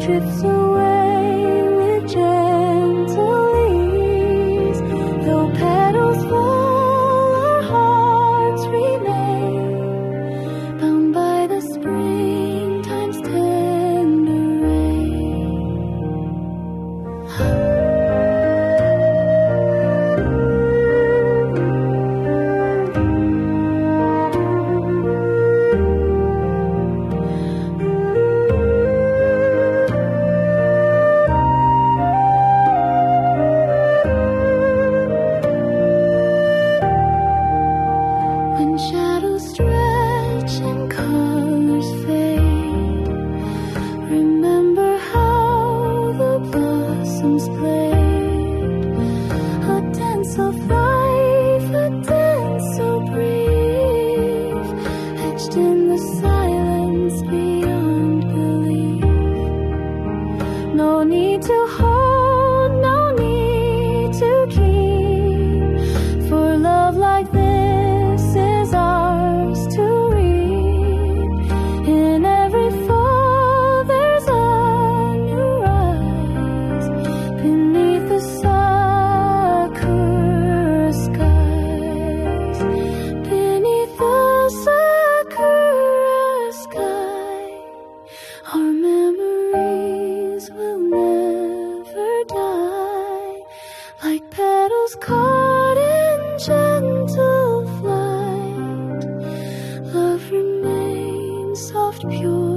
drifts away with gentle ease. Though petals fall, our hearts remain bound by the springtime's tender rain. When shadows stretch and colors fade, remember how the blossoms played a dance of life, a dance so brief, etched in the silence beyond belief. No need to hold, no need to keep, for love like this is ours to reap. In every fall there's a new rise beneath the sakura skies. Beneath the sakura sky, our memories will never die. Like petals caught in gentle flight, love remains soft, pure.